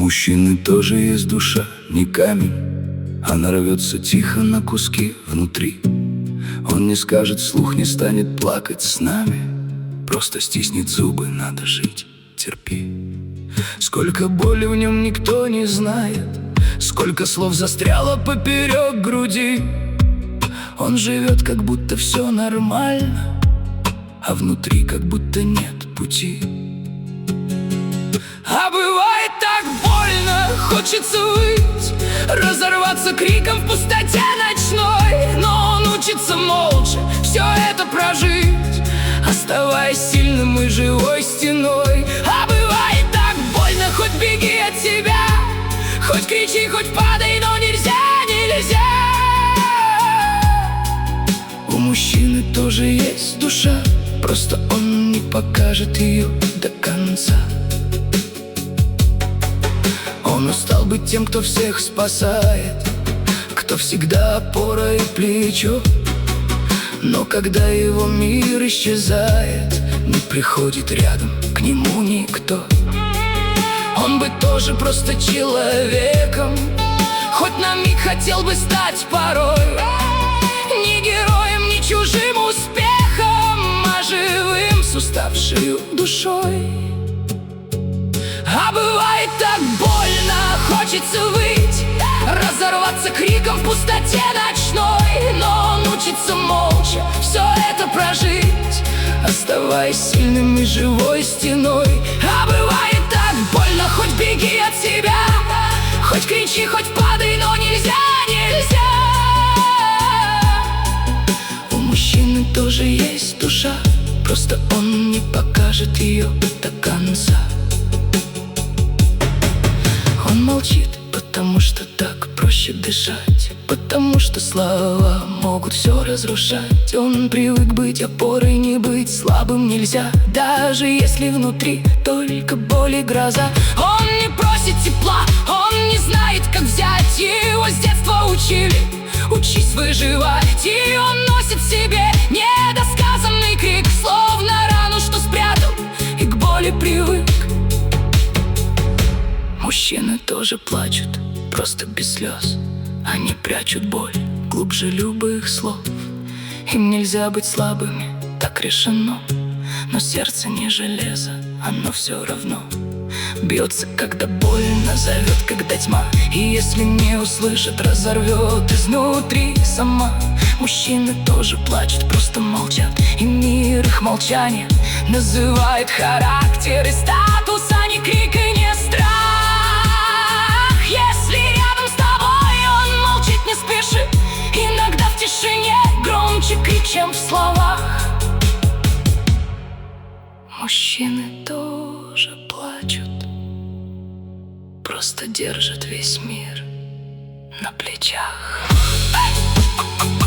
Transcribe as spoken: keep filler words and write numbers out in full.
мужчины тоже есть душа, не камень. Она рвется тихо на куски внутри. Он не скажет вслух, не станет плакать с нами. Просто стиснет зубы, надо жить, терпи. Сколько боли в нем никто не знает, сколько слов застряло поперек груди. Он живет, как будто все нормально, а внутри как будто нет пути. А бывает так больно, хочется выть, разорваться криком в пустоте ночной. Но он учится молча все это прожить, оставаясь сильным и живой стеной. А бывает так больно, хоть беги от себя, хоть кричи, хоть падай, но нельзя, нельзя. У мужчины тоже есть душа, просто он не покажет ее до конца. Он устал быть тем, кто всех спасает, кто всегда опора и плечо. Но когда его мир исчезает, не приходит рядом к нему никто. Он бы тоже просто человеком, хоть на миг хотел бы стать порой не героем, не чужим успехом, а живым с уставшей душой. А бывает так больно, хочется выть, разорваться криком в пустоте ночной. Но он учится молча все это прожить, оставаясь сильным и живой стеной. А бывает так больно, хоть беги от себя, хоть кричи, хоть падай, но нельзя, нельзя. У мужчины тоже есть душа, просто он не покажет ее до конца. Он молчит, потому что так проще дышать, потому что слова могут все разрушать. Он привык быть опорой, не быть слабым нельзя, даже если внутри только боль и гроза. Он не просит тепла, он не знает, как взять. Его с детства учили, учись выживать. И он носит в себе недосказанный крик, словно рану, что спрятал и к боли привык. Мужчины тоже плачут, просто без слез. Они прячут боль глубже любых слов. Им нельзя быть слабыми, так решено. Но сердце не железо, оно все равно бьется, когда больно, зовет, когда тьма. И если не услышит, разорвет изнутри сама. Мужчины тоже плачут, просто молчат, и мир их молчание называет характер и статус, а не крик и не страх. Если рядом с тобой он молчит, не спеши, иногда в тишине громче крик, чем в словах. Мужчины тоже плачут, просто держат весь мир на плечах.